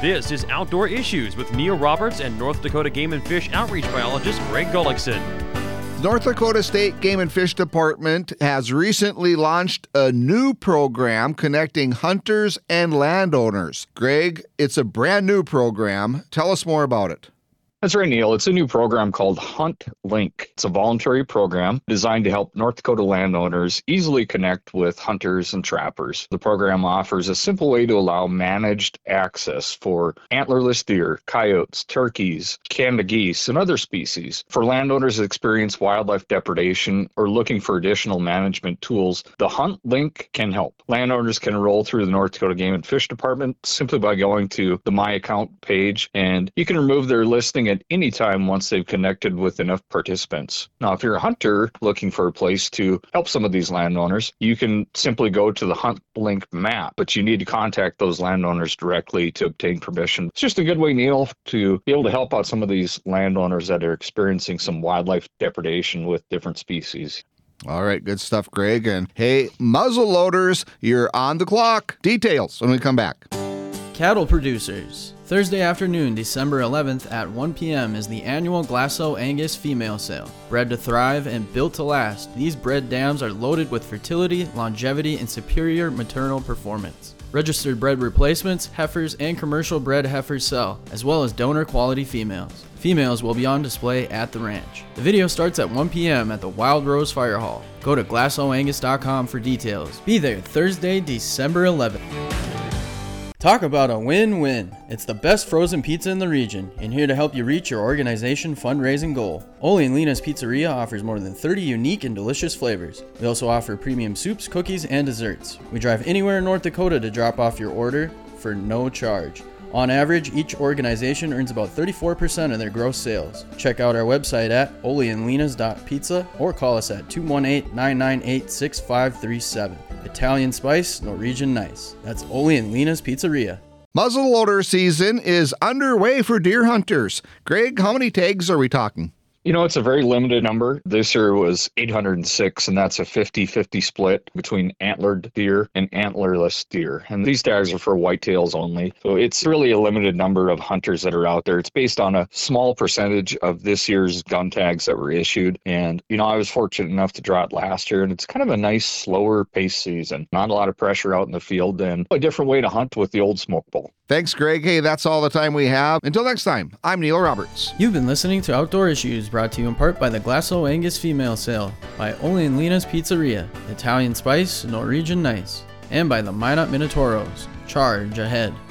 This is Outdoor Issues with Neil Roberts and North Dakota Game and Fish Outreach Biologist Greg Gullickson. North Dakota State Game and Fish Department has recently launched a new program connecting hunters and landowners. Greg, it's a brand new program. Tell us more about it. That's right, Neil. It's a new program called Hunt Link. It's a voluntary program designed to help North Dakota landowners easily connect with hunters and trappers. The program offers a simple way to allow managed access for antlerless deer, coyotes, turkeys, Canada geese, and other species. For landowners that experience wildlife depredation or looking for additional management tools, the Hunt Link can help. Landowners can enroll through the North Dakota Game and Fish Department simply by going to the My Account page, and you can remove their listing at any time once they've connected with enough participants. Now, if you're a hunter looking for a place to help some of these landowners, you can simply go to the Hunt Link map, but you need to contact those landowners directly to obtain permission. It's just a good way, Neil, to be able to help out some of these landowners that are experiencing some wildlife depredation with different species. All right, good stuff, Greg. And hey, muzzle loaders, you're on the clock. Details when we come back. Cattle producers. Thursday afternoon, December 11th at 1 p.m. is the annual Glasso Angus female sale. Bred to thrive and built to last, these bred dams are loaded with fertility, longevity, and superior maternal performance. Registered bred replacements, heifers, and commercial bred heifers sell, as well as donor quality females. Females will be on display at the ranch. The video starts at 1 p.m. at the Wild Rose Fire Hall. Go to GlassoAngus.com for details. Be there Thursday, December 11th. Talk about a win-win. It's the best frozen pizza in the region, and here to help you reach your organization fundraising goal. Ole and Lena's Pizzeria offers more than 30 unique and delicious flavors. We also offer premium soups, cookies, and desserts. We drive anywhere in North Dakota to drop off your order for no charge. On average, each organization earns about 34% of their gross sales. Check out our website at oleandlenas.pizza or call us at 218-998-6537. Italian spice, Norwegian nice. That's Ole and Lena's Pizzeria. Muzzleloader season is underway for deer hunters. Greg, how many tags are we talking? You know, it's a very limited number. This year was 806, and that's a 50-50 split between antlered deer and antlerless deer. And these tags are for whitetails only. So it's really a limited number of hunters that are out there. It's based on a small percentage of this year's gun tags that were issued. And, you know, I was fortunate enough to draw it last year, and it's kind of a nice, slower pace season. Not a lot of pressure out in the field, and a different way to hunt with the old smoke bowl. Thanks, Greg. Hey, that's all the time we have. Until next time, I'm Neil Roberts. You've been listening to Outdoor Issues, brought to you in part by the Glasso Angus Female Sale, by Ole and Lena's Pizzeria, Italian Spice, Norwegian Nice, and by the Minot Minotauros. Charge ahead.